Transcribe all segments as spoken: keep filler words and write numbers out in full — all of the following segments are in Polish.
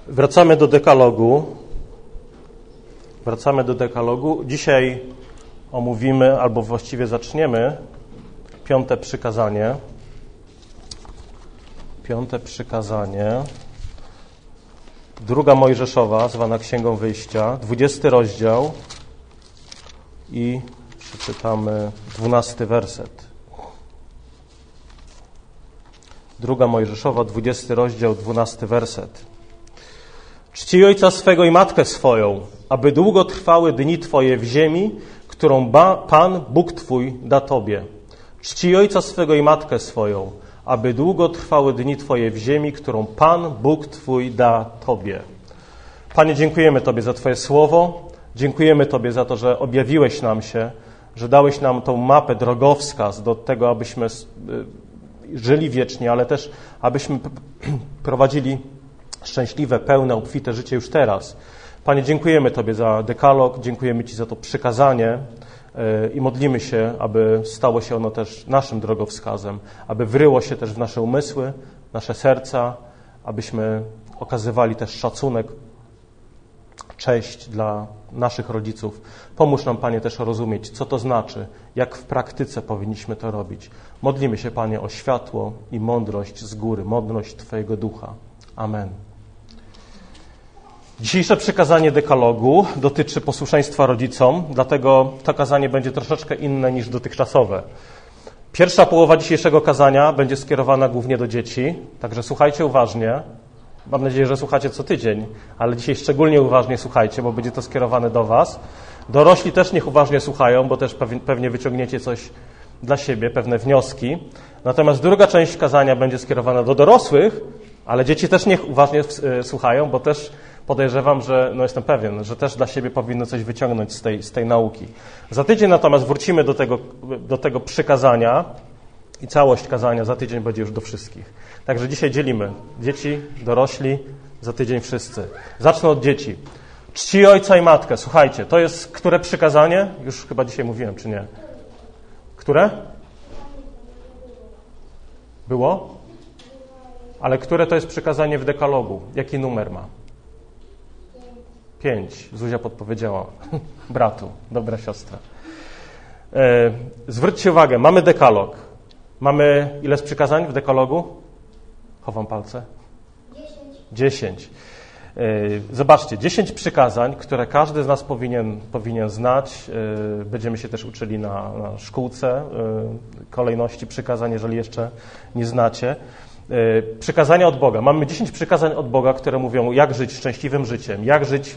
Wracamy do dekalogu. Wracamy do dekalogu. Dzisiaj omówimy, albo właściwie zaczniemy piąte przykazanie. Piąte przykazanie. Druga Mojżeszowa, zwana Księgą Wyjścia, dwudziesty rozdział i przeczytamy dwunasty werset. Druga Mojżeszowa, dwudziesty rozdział, dwunasty werset. Czcij ojca swego i matkę swoją, aby długo trwały dni Twoje w ziemi, którą ba, Pan, Bóg Twój, da Tobie. Czcij ojca swego i matkę swoją, aby długo trwały dni Twoje w ziemi, którą Pan, Bóg Twój, da Tobie. Panie, dziękujemy Tobie za Twoje słowo. Dziękujemy Tobie za to, że objawiłeś nam się, że dałeś nam tą mapę, drogowskaz do tego, abyśmy żyli wiecznie, ale też abyśmy prowadzili szczęśliwe, pełne, obfite życie już teraz. Panie, dziękujemy Tobie za dekalog, dziękujemy Ci za to przykazanie i modlimy się, aby stało się ono też naszym drogowskazem, aby wryło się też w nasze umysły, nasze serca, abyśmy okazywali też szacunek, cześć dla naszych rodziców. Pomóż nam, Panie, też rozumieć, co to znaczy, jak w praktyce powinniśmy to robić. Modlimy się, Panie, o światło i mądrość z góry, mądrość Twojego ducha. Amen. Dzisiejsze przykazanie dekalogu dotyczy posłuszeństwa rodzicom, dlatego to kazanie będzie troszeczkę inne niż dotychczasowe. Pierwsza połowa dzisiejszego kazania będzie skierowana głównie do dzieci, także słuchajcie uważnie. Mam nadzieję, że słuchacie co tydzień, ale dzisiaj szczególnie uważnie słuchajcie, bo będzie to skierowane do Was. Dorośli też niech uważnie słuchają, bo też pewnie wyciągniecie coś dla siebie, pewne wnioski. Natomiast druga część kazania będzie skierowana do dorosłych, ale dzieci też niech uważnie słuchają, bo też podejrzewam, że, no jestem pewien, że też dla siebie powinno coś wyciągnąć z tej, z tej nauki. Za tydzień natomiast wrócimy do tego, do tego przykazania i całość kazania za tydzień będzie już do wszystkich. Także dzisiaj dzielimy dzieci, dorośli, za tydzień wszyscy. Zacznę od dzieci. Czci ojca i matkę. Słuchajcie, to jest które przykazanie? Już chyba dzisiaj mówiłem, czy nie? Które? Było? Ale które to jest przykazanie w dekalogu? Jaki numer ma? Pięć. Zuzia podpowiedziała. Bratu, dobra siostra. E, zwróćcie uwagę, mamy dekalog. Mamy ile z przykazań w dekalogu? Chowam palce. Dziesięć. Dziesięć. E, zobaczcie, dziesięć przykazań, które każdy z nas powinien, powinien znać. E, będziemy się też uczyli na, na szkółce e, kolejności przykazań, jeżeli jeszcze nie znacie. Przykazania od Boga. Mamy dziesięć przykazań od Boga, które mówią, jak żyć szczęśliwym życiem, jak żyć,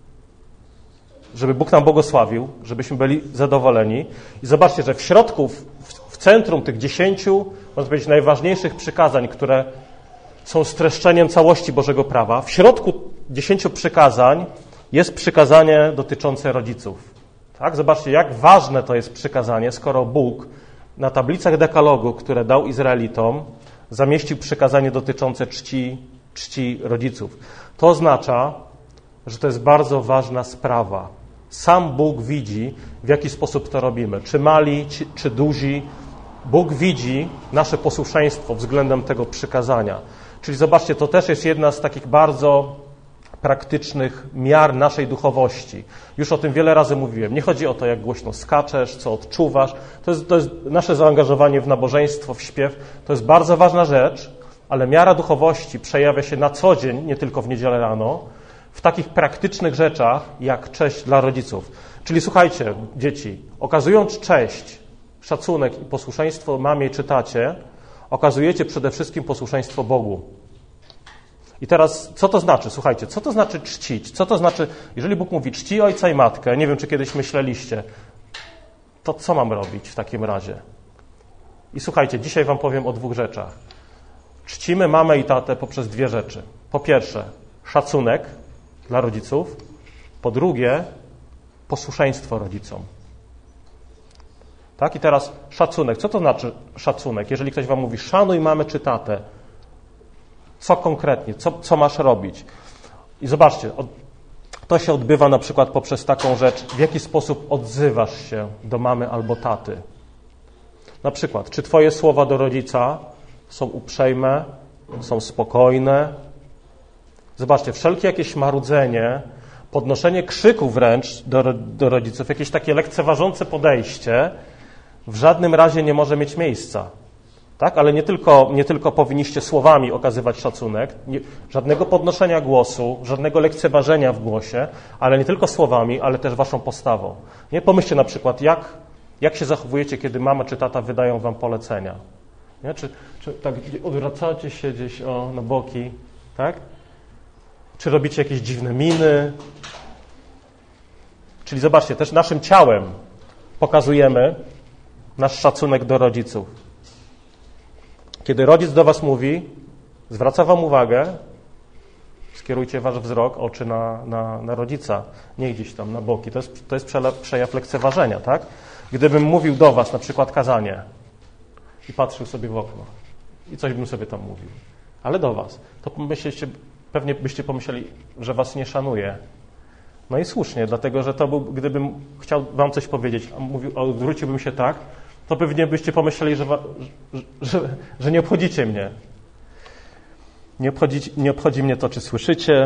żeby Bóg nam błogosławił, żebyśmy byli zadowoleni. I zobaczcie, że w środku, w, w centrum tych dziesięciu, można powiedzieć, najważniejszych przykazań, które są streszczeniem całości Bożego prawa, w środku dziesięciu przykazań jest przykazanie dotyczące rodziców. Tak? Zobaczcie, jak ważne to jest przykazanie, skoro Bóg na tablicach dekalogu, które dał Izraelitom, zamieścił przykazanie dotyczące czci, czci rodziców. To oznacza, że to jest bardzo ważna sprawa. Sam Bóg widzi, w jaki sposób to robimy. Czy mali, czy, czy duzi. Bóg widzi nasze posłuszeństwo względem tego przykazania. Czyli zobaczcie, to też jest jedna z takich bardzo praktycznych miar naszej duchowości. Już o tym wiele razy mówiłem. Nie chodzi o to, jak głośno skaczesz, co odczuwasz. To jest, to jest nasze zaangażowanie w nabożeństwo, w śpiew. To jest bardzo ważna rzecz, ale miara duchowości przejawia się na co dzień, nie tylko w niedzielę rano, w takich praktycznych rzeczach, jak cześć dla rodziców. Czyli słuchajcie, dzieci, okazując cześć, szacunek i posłuszeństwo mamie czy tacie, okazujecie przede wszystkim posłuszeństwo Bogu. I teraz, co to znaczy? Słuchajcie, co to znaczy czcić? Co to znaczy, jeżeli Bóg mówi czci ojca i matkę, nie wiem, czy kiedyś myśleliście, to co mam robić w takim razie? I słuchajcie, dzisiaj wam powiem o dwóch rzeczach. Czcimy mamę i tatę poprzez dwie rzeczy. Po pierwsze, szacunek dla rodziców. Po drugie, posłuszeństwo rodzicom. Tak? I teraz szacunek. Co to znaczy szacunek? Jeżeli ktoś wam mówi, szanuj mamę czy tatę, co konkretnie, co, co masz robić? I zobaczcie, to się odbywa na przykład poprzez taką rzecz, w jaki sposób odzywasz się do mamy albo taty. Na przykład, czy twoje słowa do rodzica są uprzejme, są spokojne, Zobaczcie, wszelkie jakieś marudzenie, podnoszenie krzyku wręcz do, do rodziców, jakieś takie lekceważące podejście w żadnym razie nie może mieć miejsca. Tak? Ale nie tylko, nie tylko powinniście słowami okazywać szacunek, nie, żadnego podnoszenia głosu, żadnego lekceważenia w głosie, ale nie tylko słowami, ale też waszą postawą. Nie? Pomyślcie na przykład, jak, jak się zachowujecie, kiedy mama czy tata wydają wam polecenia. Nie? Czy, czy tak odwracacie się gdzieś o, na boki, tak? Czy robicie jakieś dziwne miny? Czyli zobaczcie, też naszym ciałem pokazujemy nasz szacunek do rodziców. Kiedy rodzic do was mówi, zwraca wam uwagę, skierujcie wasz wzrok, oczy na, na, na rodzica, nie gdzieś tam na boki. To jest, to jest przejaw lekceważenia, tak? Gdybym mówił do was na przykład kazanie i patrzył sobie w okno i coś bym sobie tam mówił, ale do was, to pomyśleliście, pewnie byście pomyśleli, że was nie szanuję. No i słusznie, dlatego że to był, gdybym chciał wam coś powiedzieć, a mówił, a odwróciłbym się tak, to pewnie byście pomyśleli, że, że, że, że nie obchodzicie mnie. Nie obchodzi, nie obchodzi mnie to, czy słyszycie.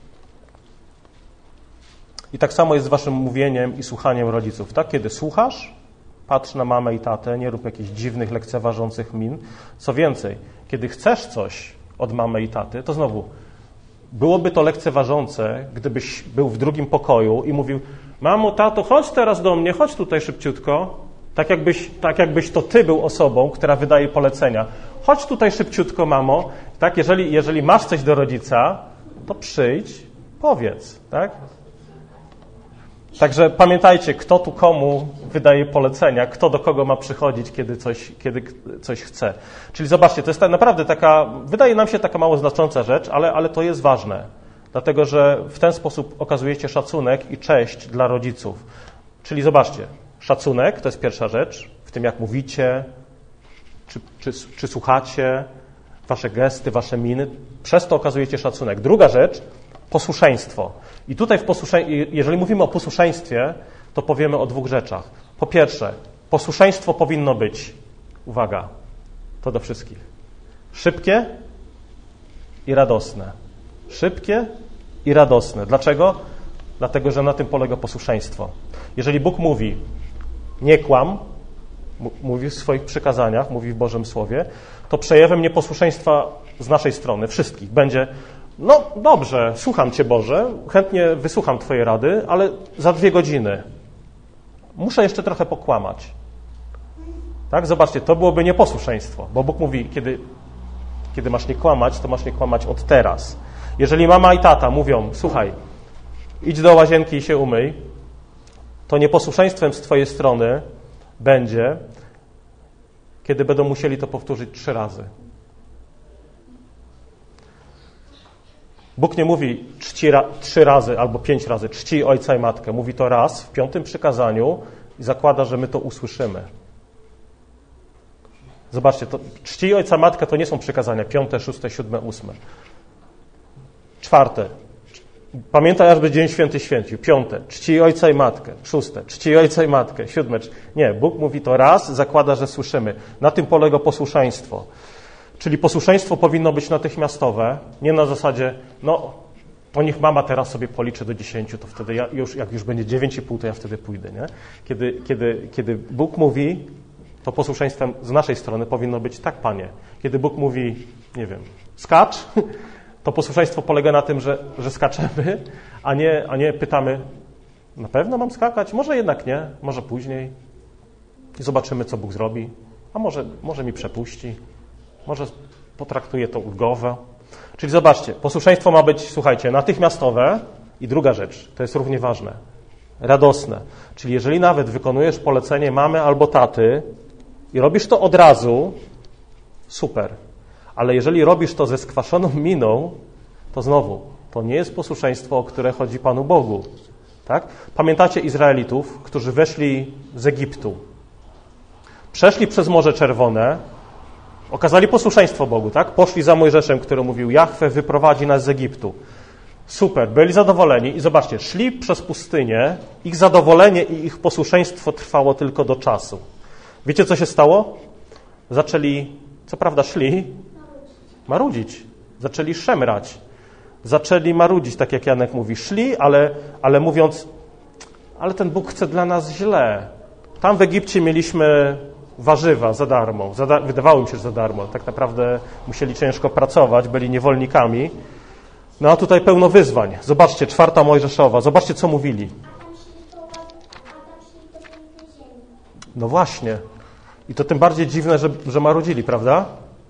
I tak samo jest z waszym mówieniem i słuchaniem rodziców. Tak? Kiedy słuchasz, patrz na mamę i tatę, nie rób jakichś dziwnych, lekceważących min. Co więcej, kiedy chcesz coś od mamy i taty, to znowu byłoby to lekceważące, gdybyś był w drugim pokoju i mówił: mamo, tato, chodź teraz do mnie, chodź tutaj szybciutko. Tak jakbyś, tak jakbyś to ty był osobą, która wydaje polecenia. Chodź tutaj szybciutko, mamo. Tak, jeżeli, jeżeli masz coś do rodzica, to przyjdź, powiedz. Tak? Także pamiętajcie, kto tu komu wydaje polecenia, kto do kogo ma przychodzić, kiedy coś, kiedy coś chce. Czyli zobaczcie, to jest tak naprawdę taka, wydaje nam się taka mało znacząca rzecz, ale, ale to jest ważne. Dlatego, że w ten sposób okazujecie szacunek i cześć dla rodziców. Czyli zobaczcie, szacunek to jest pierwsza rzecz, w tym jak mówicie, czy, czy, czy słuchacie, wasze gesty, wasze miny. Przez to okazujecie szacunek. Druga rzecz, posłuszeństwo. I tutaj, w posłusze... jeżeli mówimy o posłuszeństwie, to powiemy o dwóch rzeczach. Po pierwsze, posłuszeństwo powinno być, uwaga, to do wszystkich, szybkie i radosne. Szybkie i radosne. Dlaczego? Dlatego, że na tym polega posłuszeństwo. Jeżeli Bóg mówi, nie kłam, mówi w swoich przykazaniach, mówi w Bożym Słowie, to przejawem nieposłuszeństwa z naszej strony, wszystkich, będzie: no dobrze, słucham Cię, Boże, chętnie wysłucham Twojej rady, ale za dwie godziny muszę jeszcze trochę pokłamać. Tak? Zobaczcie, to byłoby nieposłuszeństwo, bo Bóg mówi, kiedy, kiedy masz nie kłamać, to masz nie kłamać od teraz. Jeżeli mama i tata mówią: słuchaj, idź do łazienki i się umyj, to nieposłuszeństwem z Twojej strony będzie, kiedy będą musieli to powtórzyć trzy razy. Bóg nie mówi czci ra, trzy razy albo pięć razy, czci ojca i matkę. Mówi to raz w piątym przykazaniu i zakłada, że my to usłyszymy. Zobaczcie, to czci ojca i matkę to nie są przykazania piąte, szóste, siódme, ósme. Czwarte. Pamiętaj, aż będzie Dzień Święty Święcił. Piąte. Czci ojca i matkę. Szóste. Czci ojca i matkę. Siódme. Nie, Bóg mówi to raz, zakłada, że słyszymy. Na tym polega posłuszeństwo. Czyli posłuszeństwo powinno być natychmiastowe, nie na zasadzie, no, to niech mama teraz sobie policzy do dziesięciu, to wtedy ja już, jak już będzie dziewięć i pół, to ja wtedy pójdę, nie? Kiedy, kiedy, kiedy Bóg mówi, to posłuszeństwem z naszej strony powinno być: tak, Panie. Kiedy Bóg mówi, nie wiem, skacz, to posłuszeństwo polega na tym, że, że skaczemy, a nie, a nie pytamy: na pewno mam skakać? Może jednak nie, może później. I zobaczymy, co Bóg zrobi. A może, może mi przepuści. Może potraktuje to ulgowo. Czyli zobaczcie, posłuszeństwo ma być, słuchajcie, natychmiastowe. I druga rzecz, to jest równie ważne, radosne. Czyli jeżeli nawet wykonujesz polecenie mamy albo taty i robisz to od razu, super. Ale jeżeli robisz to ze skwaszoną miną, to znowu, to nie jest posłuszeństwo, o które chodzi Panu Bogu. Tak? Pamiętacie Izraelitów, którzy weszli z Egiptu, przeszli przez Morze Czerwone, okazali posłuszeństwo Bogu, tak? Poszli za Mojżeszem, który mówił: Jahwe wyprowadzi nas z Egiptu. Super, byli zadowoleni i zobaczcie, szli przez pustynię, ich zadowolenie i ich posłuszeństwo trwało tylko do czasu. Wiecie, co się stało? Zaczęli, co prawda szli, marudzić, zaczęli szemrać, zaczęli marudzić, tak jak Janek mówi. Szli, ale, ale mówiąc, ale ten Bóg chce dla nas źle. Tam w Egipcie mieliśmy warzywa za darmo. Za da- wydawało mi się, że za darmo. Tak naprawdę musieli ciężko pracować, byli niewolnikami. No a tutaj pełno wyzwań. Zobaczcie, czwarta Mojżeszowa. Zobaczcie, co mówili. No właśnie. I to tym bardziej dziwne, że, że marudzili, prawda?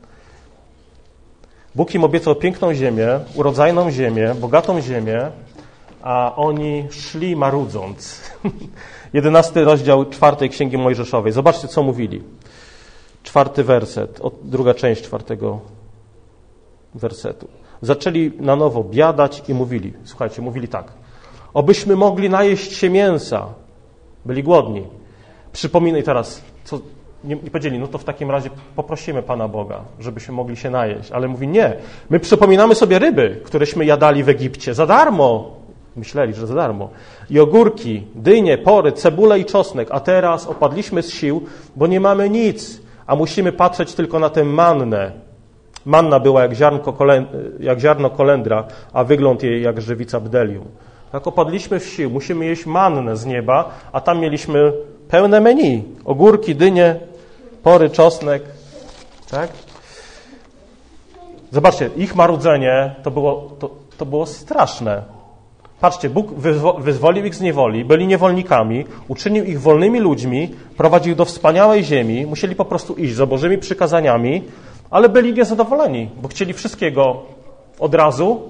Bóg im obiecał piękną ziemię, urodzajną ziemię, bogatą ziemię, a oni szli marudząc. Jedenasty rozdział czwartej Księgi Mojżeszowej. Zobaczcie, co mówili. Czwarty werset, druga część czwartego wersetu. Zaczęli na nowo biadać i mówili, słuchajcie, mówili tak. Obyśmy mogli najeść się mięsa. Byli głodni. Przypominaj teraz, co nie, nie powiedzieli, no to w takim razie poprosimy Pana Boga, żebyśmy mogli się najeść. Ale mówi, nie, my przypominamy sobie ryby, któreśmy jadali w Egipcie za darmo. Myśleli, że za darmo. I ogórki, dynie, pory, cebulę i czosnek. A teraz opadliśmy z sił, bo nie mamy nic, a musimy patrzeć tylko na tę mannę. Manna była jak, ziarnko kolend- jak ziarno kolendra, a wygląd jej jak żywica bdelium. Tak opadliśmy w sił, musimy jeść mannę z nieba, a tam mieliśmy pełne menu. Ogórki, dynie, pory, czosnek. Tak? Zobaczcie, ich marudzenie to było, to, to było straszne. Patrzcie, Bóg wyzwo- wyzwolił ich z niewoli, byli niewolnikami, uczynił ich wolnymi ludźmi, prowadził do wspaniałej ziemi, musieli po prostu iść za Bożymi przykazaniami, ale byli niezadowoleni, bo chcieli wszystkiego od razu,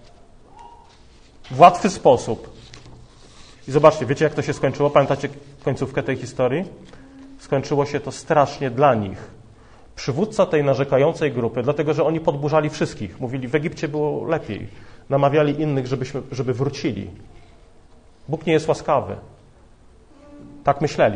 w łatwy sposób. I zobaczcie, wiecie jak to się skończyło? Pamiętacie końcówkę tej historii? Skończyło się to strasznie dla nich. Przywódca tej narzekającej grupy, dlatego że oni podburzali wszystkich. Mówili, w Egipcie było lepiej. Namawiali innych, żebyśmy, żeby wrócili. Bóg nie jest łaskawy. Tak myśleli.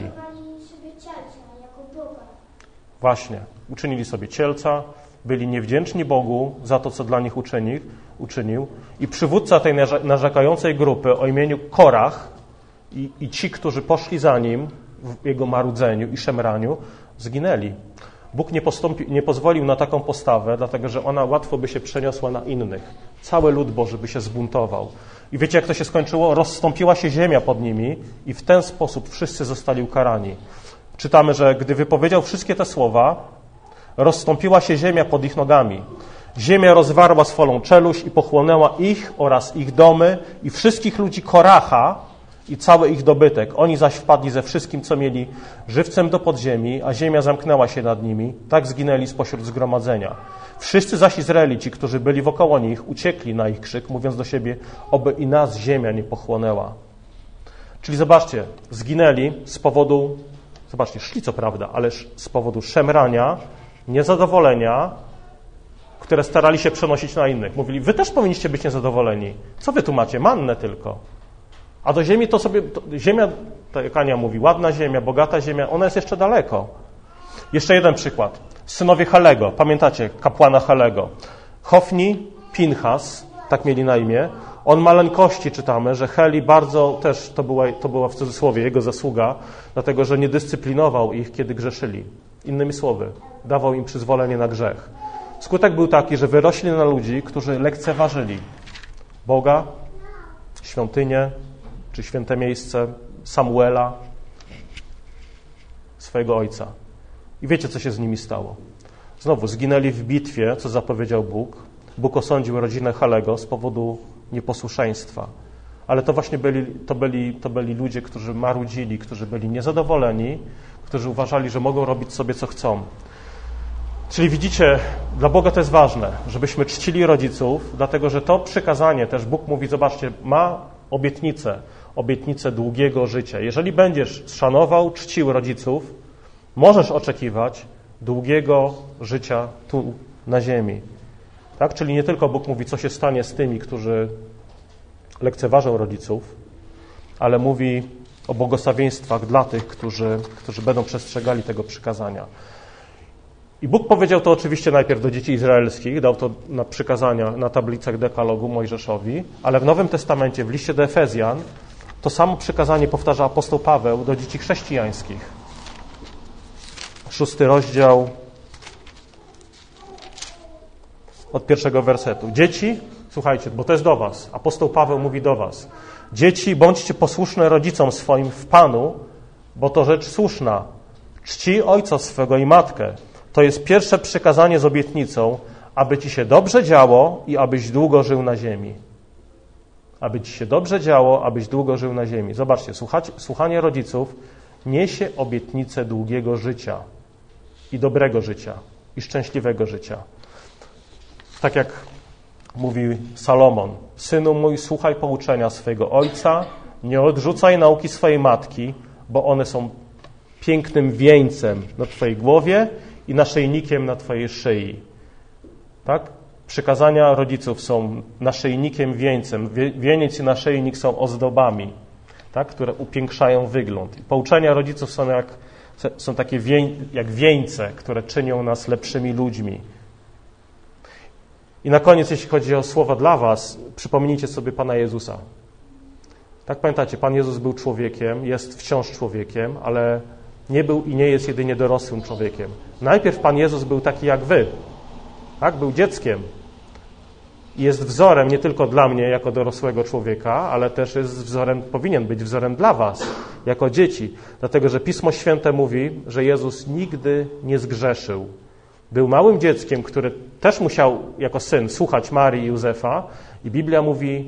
Właśnie. Uczynili sobie cielca, byli niewdzięczni Bogu za to, co dla nich uczynił, uczynił. I przywódca tej narzekającej grupy o imieniu Korach i, i ci, którzy poszli za nim w jego marudzeniu i szemraniu, zginęli. Bóg nie, postąpi, nie pozwolił na taką postawę, dlatego że ona łatwo by się przeniosła na innych. Cały lud Boży by się zbuntował. I wiecie, jak to się skończyło? Rozstąpiła się ziemia pod nimi i w ten sposób wszyscy zostali ukarani. Czytamy, że gdy wypowiedział wszystkie te słowa, rozstąpiła się ziemia pod ich nogami. Ziemia rozwarła swą czeluść i pochłonęła ich oraz ich domy i wszystkich ludzi Koracha i cały ich dobytek. Oni zaś wpadli ze wszystkim, co mieli, żywcem do podziemi, a ziemia zamknęła się nad nimi. Tak zginęli spośród zgromadzenia. Wszyscy zaś Izraelici, którzy byli wokoło nich, uciekli na ich krzyk, mówiąc do siebie, oby i nas ziemia nie pochłonęła. Czyli zobaczcie, zginęli z powodu, zobaczcie, szli co prawda, ale z powodu szemrania, niezadowolenia, które starali się przenosić na innych. Mówili, wy też powinniście być niezadowoleni. Co wy tu macie? Mannę tylko. A do ziemi to sobie, to, ziemia, tak jak Ania mówi, ładna ziemia, bogata ziemia, ona jest jeszcze daleko. Jeszcze jeden przykład. Synowie Helego, pamiętacie kapłana Helego. Hofni, Pinchas, tak mieli na imię. On maleńkości czytamy, że Heli bardzo też, to była, to była w cudzysłowie jego zasługa, dlatego że nie dyscyplinował ich, kiedy grzeszyli. Innymi słowy, dawał im przyzwolenie na grzech. Skutek był taki, że wyrośli na ludzi, którzy lekceważyli Boga, świątynię, czy święte miejsce Samuela, swojego ojca. I wiecie, co się z nimi stało. Znowu zginęli w bitwie, co zapowiedział Bóg. Bóg osądził rodzinę Helego z powodu nieposłuszeństwa. Ale to właśnie byli, to byli, to byli ludzie, którzy marudzili, którzy byli niezadowoleni, którzy uważali, że mogą robić sobie, co chcą. Czyli widzicie, dla Boga to jest ważne, żebyśmy czcili rodziców, dlatego że to przykazanie też Bóg mówi, zobaczcie, ma obietnicę, obietnicę długiego życia. Jeżeli będziesz szanował, czcił rodziców, możesz oczekiwać długiego życia tu na ziemi. Tak? Czyli nie tylko Bóg mówi, co się stanie z tymi, którzy lekceważą rodziców, ale mówi o błogosławieństwach dla tych, którzy, którzy będą przestrzegali tego przykazania. I Bóg powiedział to oczywiście najpierw do dzieci izraelskich, dał to na przykazania na tablicach dekalogu Mojżeszowi, ale w Nowym Testamencie, w liście do Efezjan, to samo przykazanie powtarza apostoł Paweł do dzieci chrześcijańskich. Szósty rozdział od pierwszego wersetu. Dzieci, słuchajcie, bo to jest do was. Apostoł Paweł mówi do was. Dzieci, bądźcie posłuszne rodzicom swoim w Panu, bo to rzecz słuszna. Czci ojca swego i matkę. To jest pierwsze przykazanie z obietnicą, aby ci się dobrze działo i abyś długo żył na ziemi. Aby ci się dobrze działo, abyś długo żył na ziemi. Zobaczcie, słuchać, słuchanie rodziców niesie obietnicę długiego życia i dobrego życia i szczęśliwego życia. Tak jak mówi Salomon, synu mój, słuchaj pouczenia swojego ojca, nie odrzucaj nauki swojej matki, bo one są pięknym wieńcem na twojej głowie i naszyjnikiem na twojej szyi. Tak? Przykazania rodziców są naszyjnikiem, wieńcem. Wieniec i naszyjnik są ozdobami, tak? Które upiększają wygląd. I pouczenia rodziców są, jak, są takie wień, jak wieńce, które czynią nas lepszymi ludźmi. I na koniec, jeśli chodzi o słowa dla was, przypomnijcie sobie Pana Jezusa. Tak, pamiętacie, Pan Jezus był człowiekiem, jest wciąż człowiekiem, ale nie był i nie jest jedynie dorosłym człowiekiem. Najpierw Pan Jezus był taki jak wy. Tak, był dzieckiem. I jest wzorem nie tylko dla mnie jako dorosłego człowieka, ale też jest wzorem, powinien być wzorem dla was, jako dzieci. Dlatego, że Pismo Święte mówi, że Jezus nigdy nie zgrzeszył. Był małym dzieckiem, który też musiał jako syn słuchać Marii i Józefa i Biblia mówi,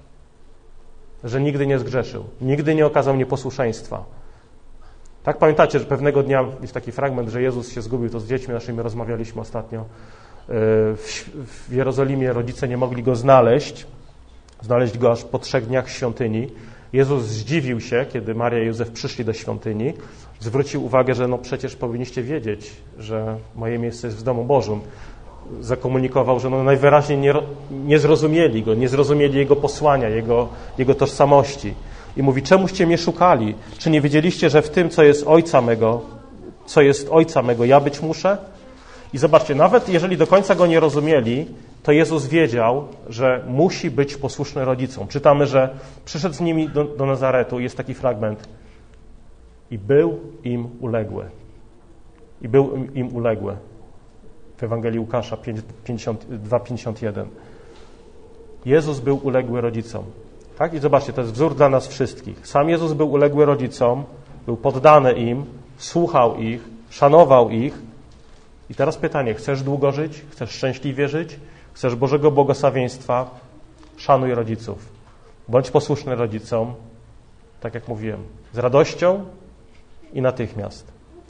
że nigdy nie zgrzeszył. Nigdy nie okazał nieposłuszeństwa. Tak, pamiętacie, że pewnego dnia jest taki fragment, że Jezus się zgubił, to z dziećmi naszymi rozmawialiśmy ostatnio. W, w Jerozolimie rodzice nie mogli go znaleźć. Znaleźć go aż po trzech dniach w świątyni. Jezus zdziwił się, kiedy Maria i Józef przyszli do świątyni. Zwrócił uwagę, że no przecież powinniście wiedzieć, że moje miejsce jest w domu Bożym. Zakomunikował, że no najwyraźniej nie, nie zrozumieli go, nie zrozumieli jego posłania, jego, jego tożsamości. I mówi, czemuście mnie szukali? Czy nie wiedzieliście, że w tym, co jest ojca mego, co jest ojca mego, ja być muszę? I zobaczcie, nawet jeżeli do końca go nie rozumieli, to Jezus wiedział, że musi być posłuszny rodzicom. Czytamy, że przyszedł z nimi do, do Nazaretu i jest taki fragment. I był im uległy. I był im uległy. W Ewangelii Łukasza dwa pięćdziesiąt jeden. Jezus był uległy rodzicom. Tak? I zobaczcie, to jest wzór dla nas wszystkich. Sam Jezus był uległy rodzicom, był poddany im, słuchał ich, szanował ich. I teraz pytanie, chcesz długo żyć? Chcesz szczęśliwie żyć? Chcesz Bożego błogosławieństwa? Szanuj rodziców. Bądź posłuszny rodzicom, tak jak mówiłem, z radością i natychmiast.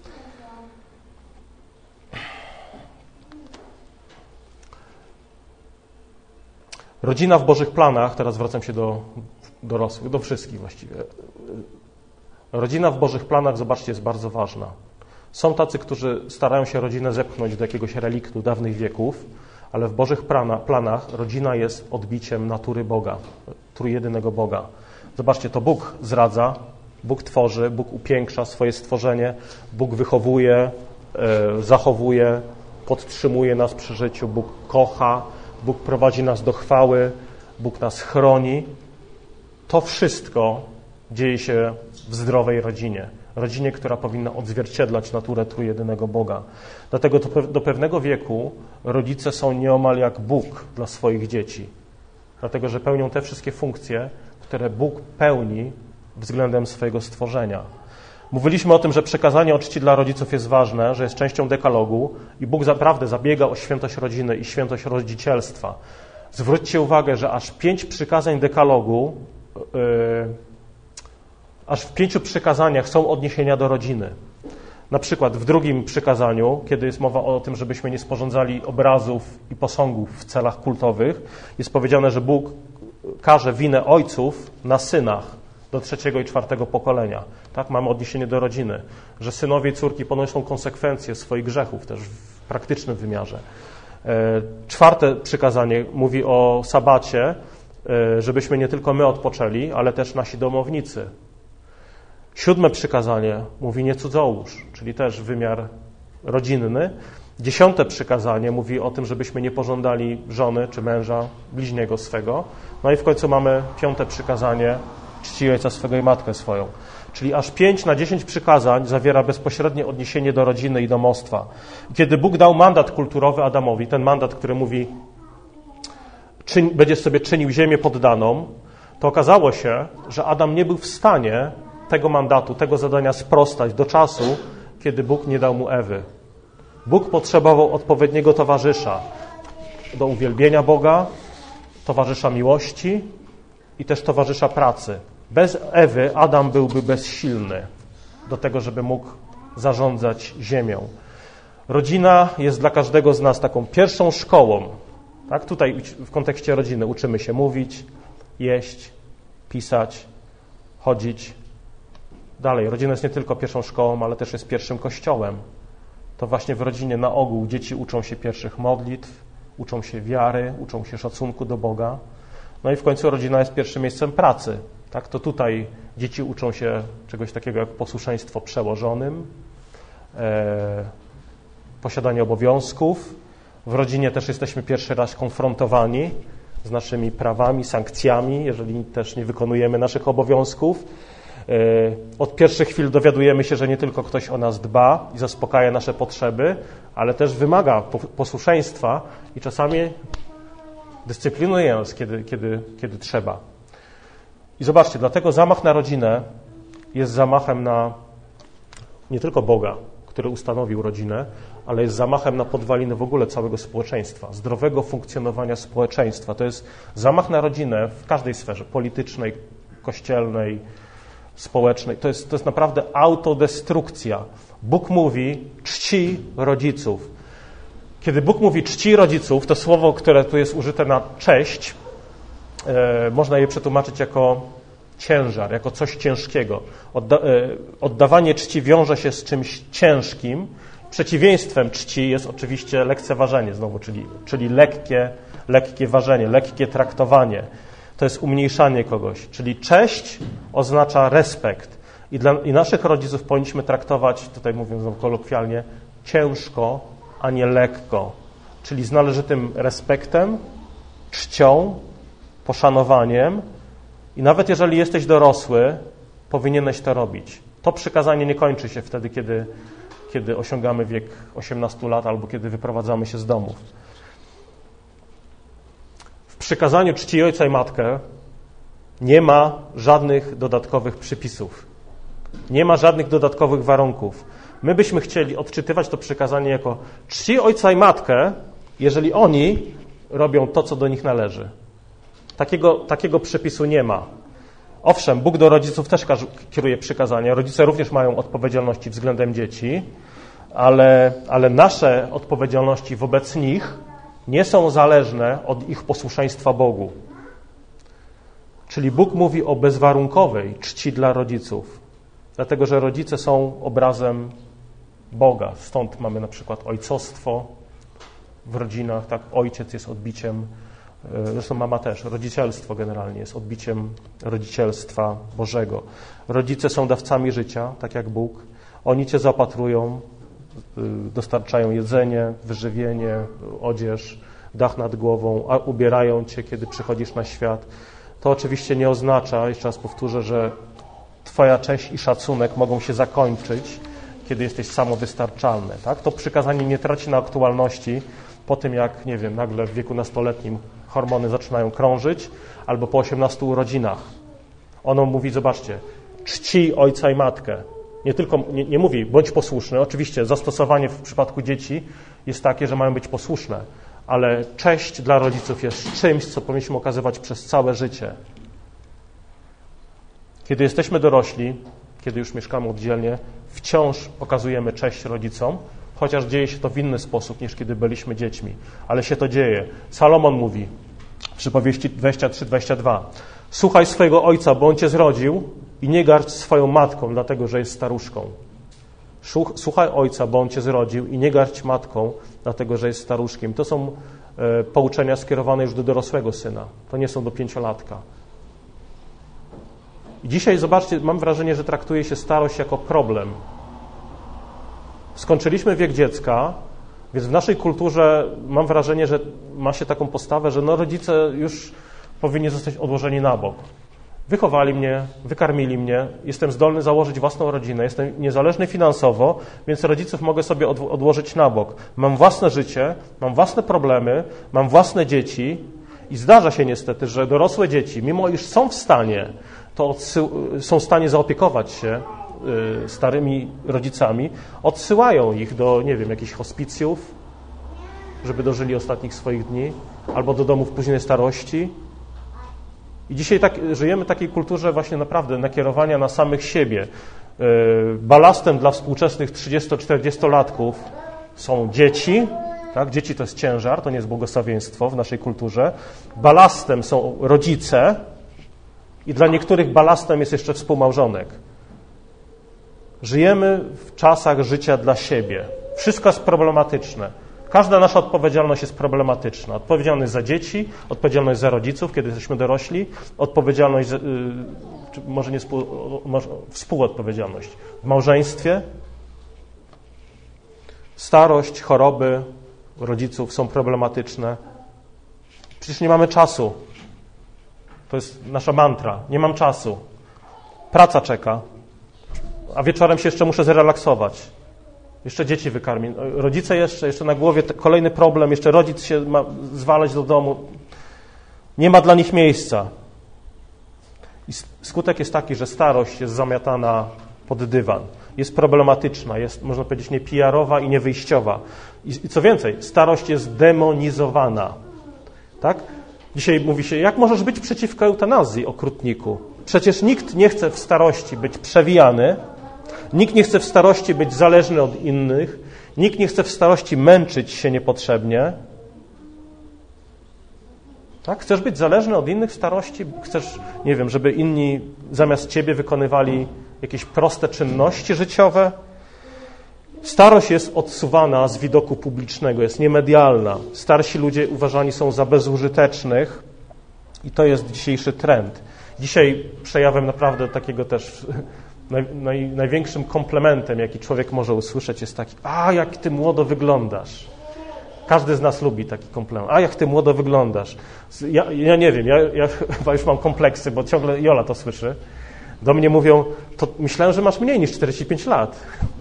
Rodzina w Bożych planach, teraz wracam się do dorosłych, do wszystkich właściwie. Rodzina w Bożych planach, zobaczcie, jest bardzo ważna. Są tacy, którzy starają się rodzinę zepchnąć do jakiegoś reliktu dawnych wieków, ale w Bożych planach rodzina jest odbiciem natury Boga, trójjedynego Boga. Zobaczcie, to Bóg zdradza, Bóg tworzy, Bóg upiększa swoje stworzenie, Bóg wychowuje, zachowuje, podtrzymuje nas przy życiu, Bóg kocha, Bóg prowadzi nas do chwały, Bóg nas chroni. To wszystko dzieje się w zdrowej rodzinie. Rodzinie, która powinna odzwierciedlać naturę trójjedynego Boga. Dlatego do pewnego wieku rodzice są nieomal jak Bóg dla swoich dzieci. Dlatego, że pełnią te wszystkie funkcje, które Bóg pełni względem swojego stworzenia. Mówiliśmy o tym, że przekazanie o czci dla rodziców jest ważne, że jest częścią dekalogu i Bóg naprawdę zabiega o świętość rodziny i świętość rodzicielstwa. Zwróćcie uwagę, że aż pięć przykazań dekalogu, yy, aż w pięciu przykazaniach są odniesienia do rodziny. Na przykład w drugim przykazaniu, kiedy jest mowa o tym, żebyśmy nie sporządzali obrazów i posągów w celach kultowych, jest powiedziane, że Bóg każe winę ojców na synach do trzeciego i czwartego pokolenia. Tak, mamy odniesienie do rodziny, że synowie i córki ponoszą konsekwencje swoich grzechów też w praktycznym wymiarze. Czwarte przykazanie mówi o sabacie, żebyśmy nie tylko my odpoczęli, ale też nasi domownicy. Siódme przykazanie mówi nie cudzołóż, czyli też wymiar rodzinny. Dziesiąte przykazanie mówi o tym, żebyśmy nie pożądali żony czy męża bliźniego swego. No i w końcu mamy piąte przykazanie, czci ojca swego i matkę swoją. Czyli aż pięć na dziesięć przykazań zawiera bezpośrednie odniesienie do rodziny i domostwa. Kiedy Bóg dał mandat kulturowy Adamowi, ten mandat, który mówi czyń, będziesz sobie czynił ziemię poddaną, to okazało się, że Adam nie był w stanie tego mandatu, tego zadania sprostać do czasu, kiedy Bóg nie dał mu Ewy. Bóg potrzebował odpowiedniego towarzysza do uwielbienia Boga, towarzysza miłości i też towarzysza pracy. Bez Ewy Adam byłby bezsilny do tego, żeby mógł zarządzać ziemią. Rodzina jest dla każdego z nas taką pierwszą szkołą. Tak? Tutaj w kontekście rodziny uczymy się mówić, jeść, pisać, chodzić. Dalej, rodzina jest nie tylko pierwszą szkołą, ale też jest pierwszym kościołem. To właśnie w rodzinie na ogół dzieci uczą się pierwszych modlitw, uczą się wiary, uczą się szacunku do Boga. No i w końcu rodzina jest pierwszym miejscem pracy. Tak? To tutaj dzieci uczą się czegoś takiego jak posłuszeństwo przełożonym, e, posiadanie obowiązków. W rodzinie też jesteśmy pierwszy raz konfrontowani z naszymi prawami, sankcjami, jeżeli też nie wykonujemy naszych obowiązków. Od pierwszych chwil dowiadujemy się, że nie tylko ktoś o nas dba i zaspokaja nasze potrzeby, ale też wymaga posłuszeństwa i czasami dyscyplinuje nas, kiedy, kiedy, kiedy trzeba. I zobaczcie, dlatego zamach na rodzinę jest zamachem na nie tylko Boga, który ustanowił rodzinę, ale jest zamachem na podwaliny w ogóle całego społeczeństwa, zdrowego funkcjonowania społeczeństwa. To jest zamach na rodzinę w każdej sferze, politycznej, kościelnej, społecznej. To jest, to jest naprawdę autodestrukcja. Bóg mówi czci rodziców. Kiedy Bóg mówi czci rodziców, to słowo, które tu jest użyte na cześć, e, można je przetłumaczyć jako ciężar, jako coś ciężkiego. Odda, e, oddawanie czci wiąże się z czymś ciężkim. Przeciwieństwem czci jest oczywiście lekceważenie znowu, czyli, czyli lekkie, lekkie ważenie, lekkie traktowanie. To jest umniejszanie kogoś, czyli cześć oznacza respekt. I, dla, i naszych rodziców powinniśmy traktować, tutaj mówiąc kolokwialnie, ciężko, a nie lekko. Czyli z należytym respektem, czcią, poszanowaniem i nawet jeżeli jesteś dorosły, powinieneś to robić. To przykazanie nie kończy się wtedy, kiedy, kiedy osiągamy wiek osiemnastu lat albo kiedy wyprowadzamy się z domów. W przykazaniu czci ojca i matkę nie ma żadnych dodatkowych przypisów. Nie ma żadnych dodatkowych warunków. My byśmy chcieli odczytywać to przykazanie jako czci ojca i matkę, jeżeli oni robią to, co do nich należy. Takiego, takiego przepisu nie ma. Owszem, Bóg do rodziców też kieruje przykazania. Rodzice również mają odpowiedzialności względem dzieci, ale, ale nasze odpowiedzialności wobec nich nie są zależne od ich posłuszeństwa Bogu. Czyli Bóg mówi o bezwarunkowej czci dla rodziców, dlatego że rodzice są obrazem Boga. Stąd mamy na przykład ojcostwo w rodzinach, tak? Ojciec jest odbiciem, zresztą mama też, rodzicielstwo generalnie jest odbiciem rodzicielstwa Bożego. Rodzice są dawcami życia, tak jak Bóg. Oni cię zaopatrują, dostarczają jedzenie, wyżywienie, odzież, dach nad głową, a ubierają cię, kiedy przychodzisz na świat. To oczywiście nie oznacza, jeszcze raz powtórzę, że twoja cześć i szacunek mogą się zakończyć, kiedy jesteś samowystarczalny. Tak? To przykazanie nie traci na aktualności po tym, jak, nie wiem, nagle w wieku nastoletnim hormony zaczynają krążyć, albo po osiemnastu urodzinach. Ono mówi, zobaczcie, czci ojca i matkę. Nie tylko, nie, nie mówi, bądź posłuszny. Oczywiście zastosowanie w przypadku dzieci jest takie, że mają być posłuszne, ale cześć dla rodziców jest czymś, co powinniśmy okazywać przez całe życie. Kiedy jesteśmy dorośli, kiedy już mieszkamy oddzielnie, wciąż okazujemy cześć rodzicom, chociaż dzieje się to w inny sposób, niż kiedy byliśmy dziećmi. Ale się to dzieje. Salomon mówi w przypowieści dwadzieścia trzy dwadzieścia dwa: słuchaj swojego ojca, bo on cię zrodził, i nie garść swoją matką, dlatego że jest staruszką. Słuchaj ojca, bo on cię zrodził, i nie garść matką, dlatego że jest staruszkiem. To są e, pouczenia skierowane już do dorosłego syna. To nie są do pięciolatka. I dzisiaj, zobaczcie, mam wrażenie, że traktuje się starość jako problem. Skończyliśmy wiek dziecka, więc w naszej kulturze mam wrażenie, że ma się taką postawę, że no rodzice już powinni zostać odłożeni na bok. Wychowali mnie, wykarmili mnie, jestem zdolny założyć własną rodzinę, jestem niezależny finansowo, więc rodziców mogę sobie odłożyć na bok. Mam własne życie, mam własne problemy, mam własne dzieci I zdarza się niestety, że dorosłe dzieci, mimo iż są w stanie, to odsył- są w stanie zaopiekować się y, starymi rodzicami, odsyłają ich do, nie wiem, jakichś hospicjów, żeby dożyli ostatnich swoich dni, albo do domów późnej starości. I dzisiaj tak, żyjemy w takiej kulturze właśnie naprawdę nakierowania na samych siebie. Y, balastem dla współczesnych trzydziesto-czterdziestolatków są dzieci. Tak? Dzieci to jest ciężar, to nie jest błogosławieństwo w naszej kulturze. Balastem są rodzice i dla niektórych balastem jest jeszcze współmałżonek. Żyjemy w czasach życia dla siebie. Wszystko jest problematyczne. Każda nasza odpowiedzialność jest problematyczna. Odpowiedzialność za dzieci, odpowiedzialność za rodziców, kiedy jesteśmy dorośli, odpowiedzialność, za, czy może nie współ, może współodpowiedzialność w małżeństwie. Starość, choroby rodziców są problematyczne. Przecież nie mamy czasu. To jest nasza mantra. Nie mam czasu. Praca czeka. A wieczorem się jeszcze muszę zrelaksować. Jeszcze dzieci wykarmić. Rodzice jeszcze, jeszcze na głowie kolejny problem. Jeszcze rodzic się ma zwalać do domu. Nie ma dla nich miejsca. I skutek jest taki, że starość jest zamiatana pod dywan. Jest problematyczna, jest, można powiedzieć, nie P R-owa i nie wyjściowa. I, I co więcej, starość jest demonizowana. Tak? Dzisiaj mówi się, jak możesz być przeciwko eutanazji, okrutniku? Przecież nikt nie chce w starości być przewijany, nikt nie chce w starości być zależny od innych, nikt nie chce w starości męczyć się niepotrzebnie. Tak? Chcesz być zależny od innych w starości? Chcesz, nie wiem, żeby inni zamiast ciebie wykonywali jakieś proste czynności życiowe? Starość jest odsuwana z widoku publicznego, jest niemedialna. Starsi ludzie uważani są za bezużytecznych i to jest dzisiejszy trend. Dzisiaj przejawem naprawdę takiego też naj, naj, największym komplementem, jaki człowiek może usłyszeć, jest taki: a jak ty młodo wyglądasz. Każdy z nas lubi taki komplement. A jak ty młodo wyglądasz. Ja, ja nie wiem, ja, ja chyba już mam kompleksy, bo ciągle Jola to słyszy. Do mnie mówią, to myślałem, że masz mniej niż czterdzieści pięć lat.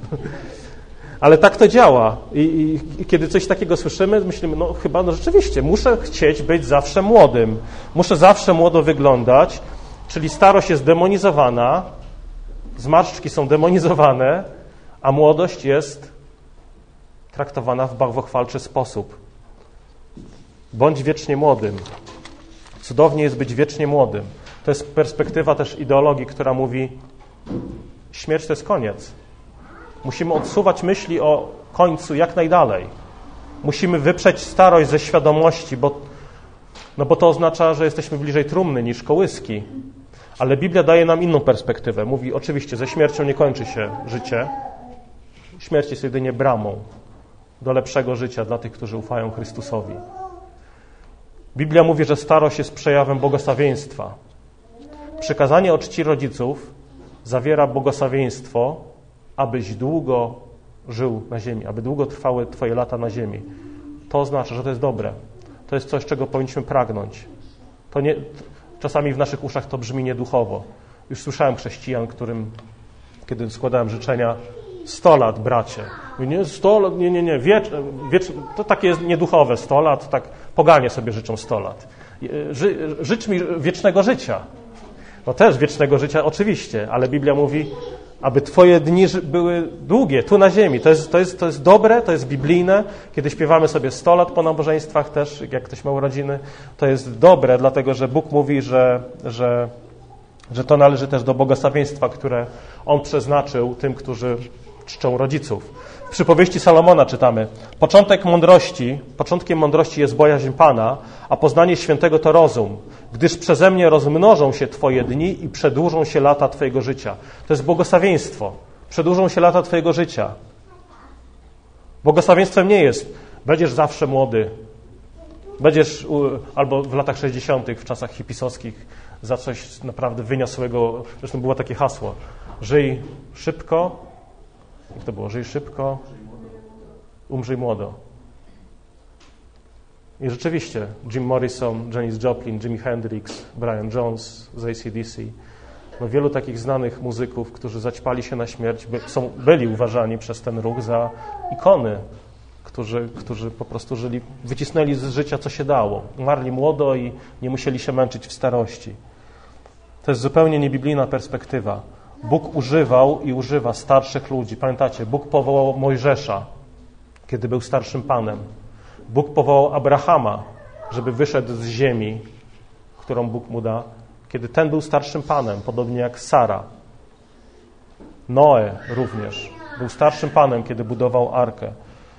Ale tak to działa. I, i, I kiedy coś takiego słyszymy, myślimy, no chyba no rzeczywiście, muszę chcieć być zawsze młodym. Muszę zawsze młodo wyglądać, czyli starość jest demonizowana, zmarszczki są demonizowane, a młodość jest traktowana w bałwochwalczy sposób. Bądź wiecznie młodym. Cudownie jest być wiecznie młodym. To jest perspektywa też ideologii, która mówi, śmierć to jest koniec. Musimy odsuwać myśli o końcu jak najdalej. Musimy wyprzeć starość ze świadomości, bo, no bo to oznacza, że jesteśmy bliżej trumny niż kołyski. Ale Biblia daje nam inną perspektywę. Mówi, oczywiście, ze śmiercią nie kończy się życie. Śmierć jest jedynie bramą do lepszego życia dla tych, którzy ufają Chrystusowi. Biblia mówi, że starość jest przejawem błogosławieństwa. Przykazanie o czci rodziców zawiera błogosławieństwo, abyś długo żył na ziemi, aby długo trwały twoje lata na ziemi. To oznacza, że to jest dobre. To jest coś, czego powinniśmy pragnąć. To nie, czasami w naszych uszach to brzmi nieduchowo. Już słyszałem chrześcijan, którym, kiedy składałem życzenia, sto lat, bracie. Nie, sto lat, nie, nie, nie, wiecz, wiecz, to takie jest nieduchowe, sto lat, tak poganie sobie życzą sto lat. Ży, życz mi wiecznego życia. No też wiecznego życia oczywiście, ale Biblia mówi, aby twoje dni były długie, tu na ziemi. To jest, to jest, to jest dobre, to jest biblijne. Kiedy śpiewamy sobie sto lat po nabożeństwach też, jak ktoś ma urodziny, to jest dobre, dlatego że Bóg mówi, że, że, że to należy też do błogosławieństwa, które On przeznaczył tym, którzy czczą rodziców. W przypowieści Salomona czytamy: początek mądrości, początkiem mądrości jest bojaźń Pana, a poznanie świętego to rozum, gdyż przeze mnie rozmnożą się twoje dni i przedłużą się lata twojego życia. To jest błogosławieństwo. Przedłużą się lata twojego życia. Błogosławieństwem nie jest będziesz zawsze młody, będziesz albo w latach sześćdziesiątych, w czasach hipisowskich, za coś naprawdę wyniosłego. Zresztą było takie hasło: żyj szybko. Jak to było? Żyj szybko, umrzyj młodo. I rzeczywiście Jim Morrison, Janis Joplin, Jimi Hendrix, Brian Jones z A C D C, no wielu takich znanych muzyków, którzy zaćpali się na śmierć, by, są, byli uważani przez ten ruch za ikony, którzy, którzy po prostu żyli, wycisnęli z życia, co się dało. Umarli młodo i nie musieli się męczyć w starości. To jest zupełnie niebiblijna perspektywa. Bóg używał i używa starszych ludzi. Pamiętacie, Bóg powołał Mojżesza, kiedy był starszym panem. Bóg powołał Abrahama, żeby wyszedł z ziemi, którą Bóg mu da, kiedy ten był starszym panem, podobnie jak Sara. Noe również był starszym panem, kiedy budował arkę.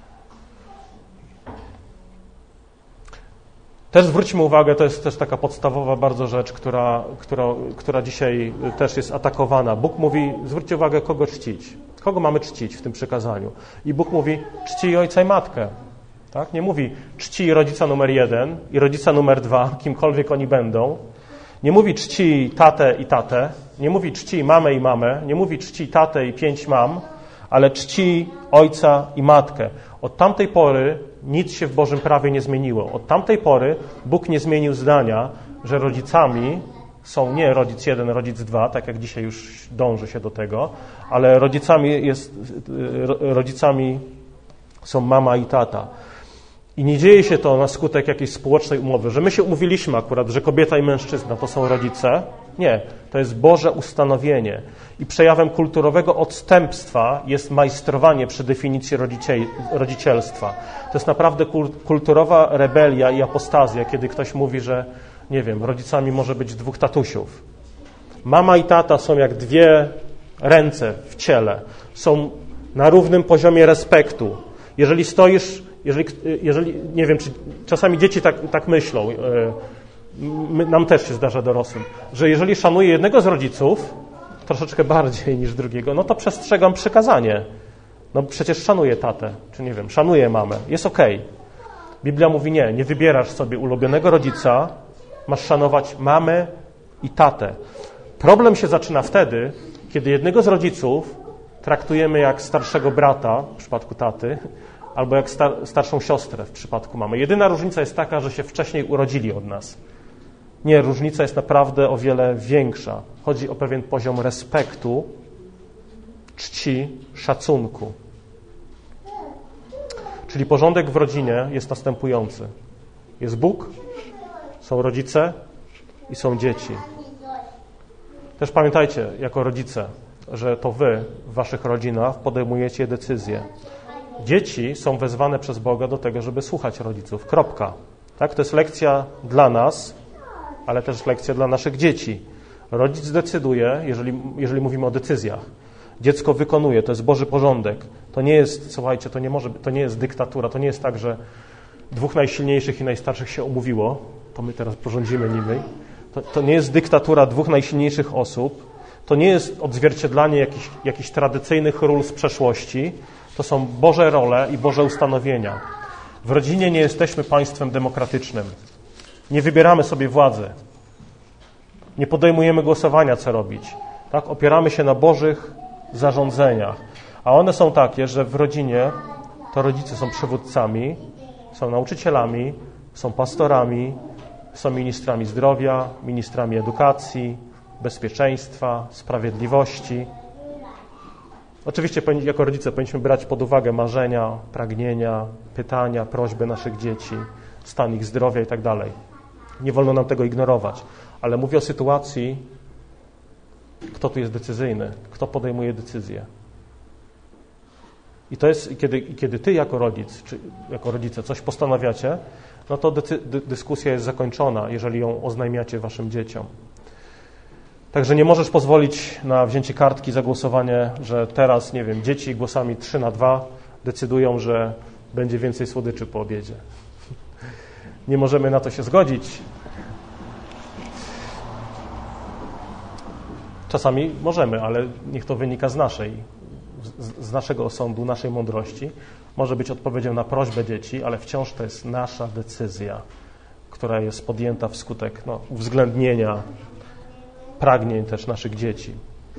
Też zwróćmy uwagę, to jest też taka podstawowa bardzo rzecz, która, która, która dzisiaj też jest atakowana. Bóg mówi, zwróćcie uwagę, kogo czcić. Kogo mamy czcić w tym przykazaniu? I Bóg mówi, czcij ojca i matkę. Tak? Nie mówi, czcij rodzica numer jeden i rodzica numer dwa, kimkolwiek oni będą. Nie mówi, czcij tatę i tatę. Nie mówi, czcij mamę i mamę. Nie mówi, czcij tatę i pięć mam, ale czcij ojca i matkę. Od tamtej pory nic się w Bożym prawie nie zmieniło. Od tamtej pory Bóg nie zmienił zdania, że rodzicami są nie rodzic jeden, rodzic dwa, tak jak dzisiaj już dąży się do tego, ale rodzicami, jest, rodzicami są mama i tata. I nie dzieje się to na skutek jakiejś społecznej umowy, że my się umówiliśmy akurat, że kobieta i mężczyzna to są rodzice. Nie, to jest Boże ustanowienie. I przejawem kulturowego odstępstwa jest majstrowanie przy definicji rodzicielstwa. To jest naprawdę kulturowa rebelia i apostazja, kiedy ktoś mówi, że nie wiem, rodzicami może być dwóch tatusiów. Mama i tata są jak dwie ręce w ciele. Są na równym poziomie respektu. Jeżeli stoisz, jeżeli, jeżeli nie wiem, czy czasami dzieci tak, tak myślą, my, nam też się zdarza dorosłym, że jeżeli szanuję jednego z rodziców, troszeczkę bardziej niż drugiego, no to przestrzegam przykazanie. No przecież szanuję tatę, czy nie wiem, szanuję mamę. Jest okej. Okay. Biblia mówi nie, nie wybierasz sobie ulubionego rodzica, masz szanować mamę i tatę. Problem się zaczyna wtedy, kiedy jednego z rodziców traktujemy jak starszego brata w przypadku taty, albo jak star- starszą siostrę w przypadku mamy. Jedyna różnica jest taka, że się wcześniej urodzili od nas. Nie, różnica jest naprawdę o wiele większa. Chodzi o pewien poziom respektu, czci, szacunku. Czyli porządek w rodzinie jest następujący. Jest Bóg, są rodzice i są dzieci. Też pamiętajcie, jako rodzice, że to wy w waszych rodzinach podejmujecie decyzje. Dzieci są wezwane przez Boga do tego, żeby słuchać rodziców. Kropka. Tak? To jest lekcja dla nas, ale też lekcja dla naszych dzieci. Rodzic decyduje, jeżeli, jeżeli mówimy o decyzjach. Dziecko wykonuje, to jest Boży porządek. To nie jest, słuchajcie, to nie może, to nie jest dyktatura, to nie jest tak, że dwóch najsilniejszych i najstarszych się umówiło, to my teraz porządzimy nimi. To, to nie jest dyktatura dwóch najsilniejszych osób, to nie jest odzwierciedlanie jakichś, jakichś tradycyjnych ról z przeszłości, to są Boże role i Boże ustanowienia. W rodzinie nie jesteśmy państwem demokratycznym. Nie wybieramy sobie władzy. Nie podejmujemy głosowania, co robić. Tak? Opieramy się na Bożych zarządzeniach. A one są takie, że w rodzinie to rodzice są przywódcami, są nauczycielami, są pastorami, są ministrami zdrowia, ministrami edukacji, bezpieczeństwa, sprawiedliwości. Oczywiście jako rodzice powinniśmy brać pod uwagę marzenia, pragnienia, pytania, prośby naszych dzieci, stan ich zdrowia i tak dalej. Nie wolno nam tego ignorować. Ale mówię o sytuacji, kto tu jest decyzyjny, kto podejmuje decyzje. I to jest, kiedy, kiedy ty jako rodzic, czy jako rodzice coś postanawiacie, no to decy, dy, dyskusja jest zakończona, jeżeli ją oznajmiacie waszym dzieciom. Także nie możesz pozwolić na wzięcie kartki, zagłosowanie, że teraz, nie wiem, dzieci głosami trzy na dwa decydują, że będzie więcej słodyczy po obiedzie. Nie możemy na to się zgodzić. Czasami możemy, ale niech to wynika z naszej, z, z naszego osądu, naszej mądrości. Może być odpowiedzią na prośbę dzieci, ale wciąż to jest nasza decyzja, która jest podjęta wskutek no, uwzględnienia pragnień też naszych dzieci.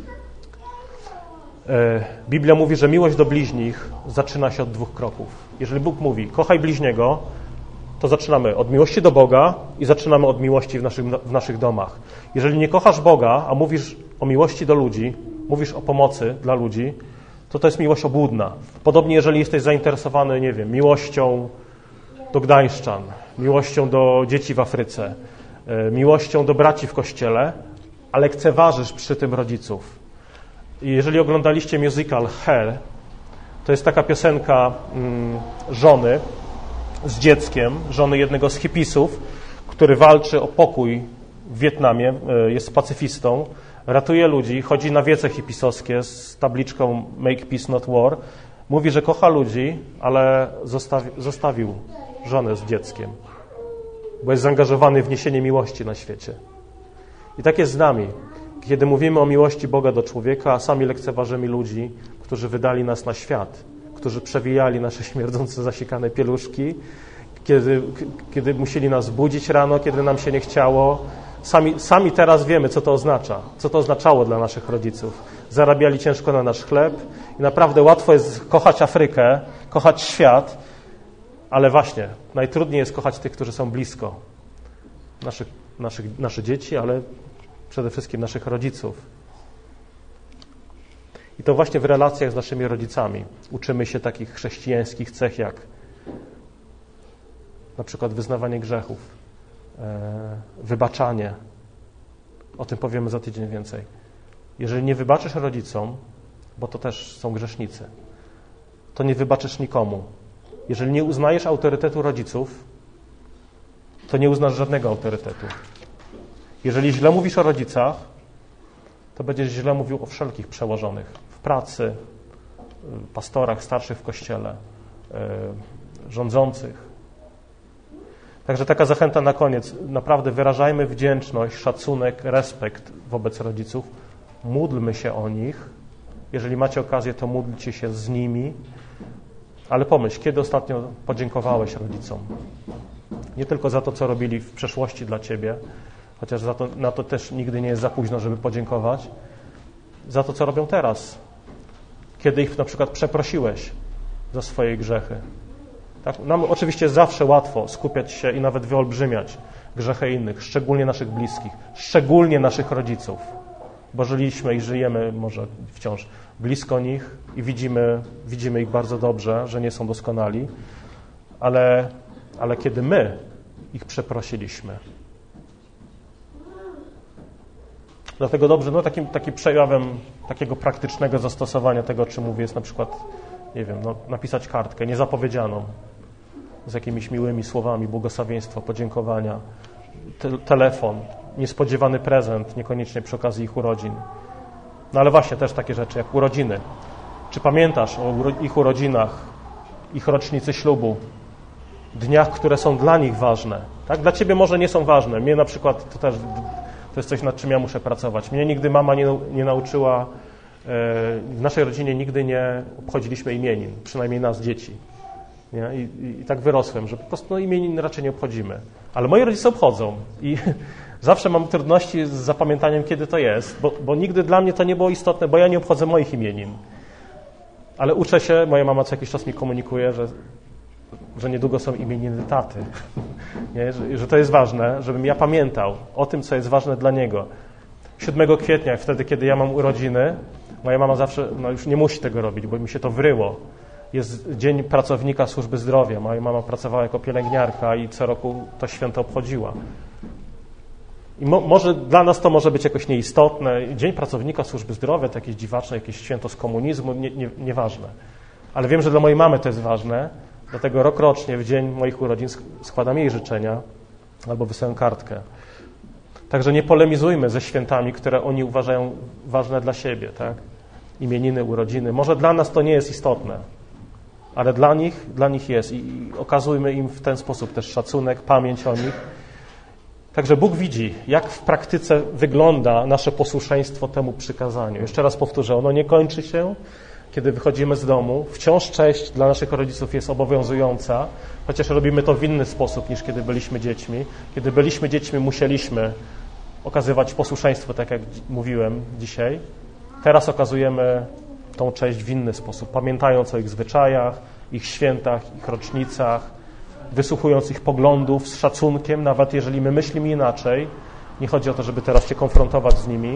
Biblia mówi, że miłość do bliźnich zaczyna się od dwóch kroków. Jeżeli Bóg mówi, kochaj bliźniego, to zaczynamy od miłości do Boga i zaczynamy od miłości w naszych, w naszych domach. Jeżeli nie kochasz Boga, a mówisz o miłości do ludzi, mówisz o pomocy dla ludzi, to to jest miłość obłudna. Podobnie jeżeli jesteś zainteresowany, nie wiem, miłością do Gdańszczan, miłością do dzieci w Afryce, miłością do braci w Kościele, a lekceważysz przy tym rodziców. I jeżeli oglądaliście musical Hair, to jest taka piosenka mm, żony z dzieckiem, żony jednego z hipisów, który walczy o pokój w Wietnamie, jest pacyfistą, ratuje ludzi, chodzi na wiece hipisowskie z tabliczką Make Peace Not War. Mówi, że kocha ludzi, ale zostawi, zostawił żonę z dzieckiem, bo jest zaangażowany w niesienie miłości na świecie. I tak jest z nami. Kiedy mówimy o miłości Boga do człowieka, a sami lekceważymy ludzi, którzy wydali nas na świat, którzy przewijali nasze śmierdzące, zasikane pieluszki, kiedy, kiedy musieli nas budzić rano, kiedy nam się nie chciało. Sami, sami teraz wiemy, co to oznacza, co to oznaczało dla naszych rodziców. Zarabiali ciężko na nasz chleb i naprawdę łatwo jest kochać Afrykę, kochać świat, ale właśnie najtrudniej jest kochać tych, którzy są blisko. Naszych, naszych, nasze dzieci, ale przede wszystkim naszych rodziców. I to właśnie w relacjach z naszymi rodzicami uczymy się takich chrześcijańskich cech jak na przykład wyznawanie grzechów, wybaczanie. O tym powiemy za tydzień więcej. Jeżeli nie wybaczysz rodzicom, bo to też są grzesznicy, to nie wybaczysz nikomu. Jeżeli nie uznajesz autorytetu rodziców, to nie uznasz żadnego autorytetu. Jeżeli źle mówisz o rodzicach, to będziesz źle mówił o wszelkich przełożonych w pracy, pastorach, starszych w kościele, rządzących. Także taka zachęta na koniec. Naprawdę wyrażajmy wdzięczność, szacunek, respekt wobec rodziców. Módlmy się o nich. Jeżeli macie okazję, to módlcie się z nimi. Ale pomyśl, kiedy ostatnio podziękowałeś rodzicom? Nie tylko za to, co robili w przeszłości dla ciebie, chociaż za to, na to też nigdy nie jest za późno, żeby podziękować, za to, co robią teraz. Kiedy ich na przykład przeprosiłeś za swoje grzechy. Tak? Nam oczywiście jest zawsze łatwo skupiać się i nawet wyolbrzymiać grzechy innych, szczególnie naszych bliskich, szczególnie naszych rodziców, bo żyliśmy i żyjemy może wciąż blisko nich i widzimy, widzimy ich bardzo dobrze, że nie są doskonali, ale, ale kiedy my ich przeprosiliśmy. Dlatego dobrze, no takim, takim przejawem takiego praktycznego zastosowania tego, o czym mówię, jest na przykład, nie wiem, no, napisać kartkę niezapowiedzianą z jakimiś miłymi słowami błogosławieństwa, podziękowania, te, telefon, niespodziewany prezent, niekoniecznie przy okazji ich urodzin. No ale właśnie też takie rzeczy jak urodziny. Czy pamiętasz o ich urodzinach, ich rocznicy ślubu, dniach, które są dla nich ważne? Tak? Dla ciebie może nie są ważne. Mnie na przykład to też to jest coś, nad czym ja muszę pracować. Mnie nigdy mama nie, nie nauczyła, w naszej rodzinie nigdy nie obchodziliśmy imienin, przynajmniej nas, dzieci. Nie? I, i, I tak wyrosłem, że po prostu no, imienin raczej nie obchodzimy. Ale moi rodzice obchodzą i zawsze mam trudności z zapamiętaniem, kiedy to jest, bo, bo nigdy dla mnie to nie było istotne, bo ja nie obchodzę moich imienin. Ale uczę się, moja mama co jakiś czas mi komunikuje, że, że niedługo są imieniny taty. Nie? Że, że to jest ważne, żebym ja pamiętał o tym, co jest ważne dla niego. siódmego kwietnia, wtedy, kiedy ja mam urodziny, moja mama zawsze, no już nie musi tego robić, bo mi się to wryło. Jest Dzień Pracownika Służby Zdrowia. Moja mama pracowała jako pielęgniarka i co roku to święto obchodziła. I mo, może dla nas to może być jakoś nieistotne. Dzień Pracownika Służby Zdrowia to jakieś dziwaczne, jakieś święto z komunizmu, nie, nie, nieważne. Ale wiem, że dla mojej mamy to jest ważne, dlatego rokrocznie w dzień moich urodzin składam jej życzenia albo wysyłam kartkę. Także nie polemizujmy ze świętami, które oni uważają ważne dla siebie, tak? Imieniny, urodziny. Może dla nas to nie jest istotne, ale dla nich, dla nich jest i, i okazujmy im w ten sposób też szacunek, pamięć o nich. Także Bóg widzi, jak w praktyce wygląda nasze posłuszeństwo temu przykazaniu. Jeszcze raz powtórzę, ono nie kończy się, kiedy wychodzimy z domu. Wciąż cześć dla naszych rodziców jest obowiązująca, chociaż robimy to w inny sposób niż kiedy byliśmy dziećmi. Kiedy byliśmy dziećmi, musieliśmy okazywać posłuszeństwo, tak jak mówiłem dzisiaj. Teraz okazujemy tą cześć w inny sposób, pamiętając o ich zwyczajach, ich świętach, ich rocznicach, wysłuchując ich poglądów z szacunkiem, nawet jeżeli my myślimy inaczej. Nie chodzi o to, żeby teraz się konfrontować z nimi,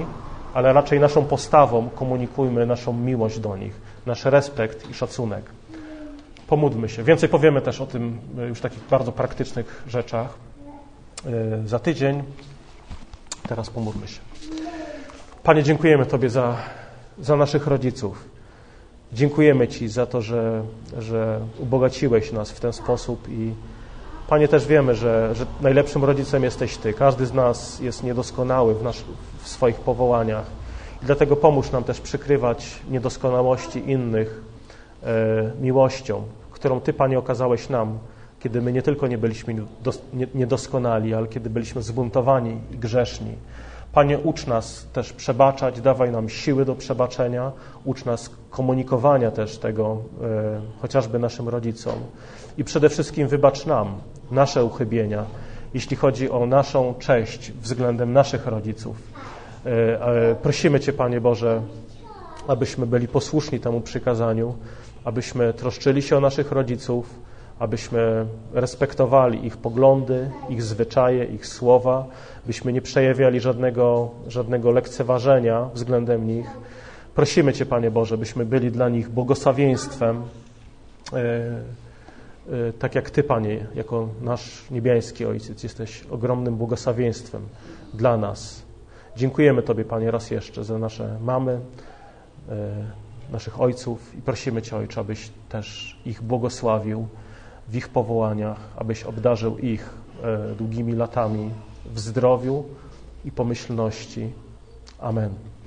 ale raczej naszą postawą komunikujmy naszą miłość do nich, nasz respekt i szacunek. Pomódlmy się. Więcej powiemy też o tym już takich bardzo praktycznych rzeczach za tydzień. Teraz pomódlmy się. Panie, dziękujemy Tobie za, za naszych rodziców. Dziękujemy Ci za to, że, że ubogaciłeś nas w ten sposób i Panie, też wiemy, że, że najlepszym rodzicem jesteś Ty. Każdy z nas jest niedoskonały w, nasz, w swoich powołaniach i dlatego pomóż nam też przykrywać niedoskonałości innych e, miłością, którą Ty, Panie, okazałeś nam, kiedy my nie tylko nie byliśmy dos, nie, niedoskonali, ale kiedy byliśmy zbuntowani i grzeszni. Panie, ucz nas też przebaczać, dawaj nam siły do przebaczenia, ucz nas komunikowania też tego e, chociażby naszym rodzicom i przede wszystkim wybacz nam nasze uchybienia, jeśli chodzi o naszą cześć względem naszych rodziców. E, e, prosimy Cię, Panie Boże, abyśmy byli posłuszni temu przykazaniu, abyśmy troszczyli się o naszych rodziców, abyśmy respektowali ich poglądy, ich zwyczaje, ich słowa, byśmy nie przejawiali żadnego, żadnego lekceważenia względem nich. Prosimy Cię, Panie Boże, byśmy byli dla nich błogosławieństwem, e, e, tak jak Ty, Panie, jako nasz niebiański Ojciec, jesteś ogromnym błogosławieństwem dla nas. Dziękujemy Tobie, Panie, raz jeszcze za nasze mamy, e, naszych ojców i prosimy Cię, Ojcze, abyś też ich błogosławił w ich powołaniach, abyś obdarzył ich długimi latami w zdrowiu i pomyślności. Amen.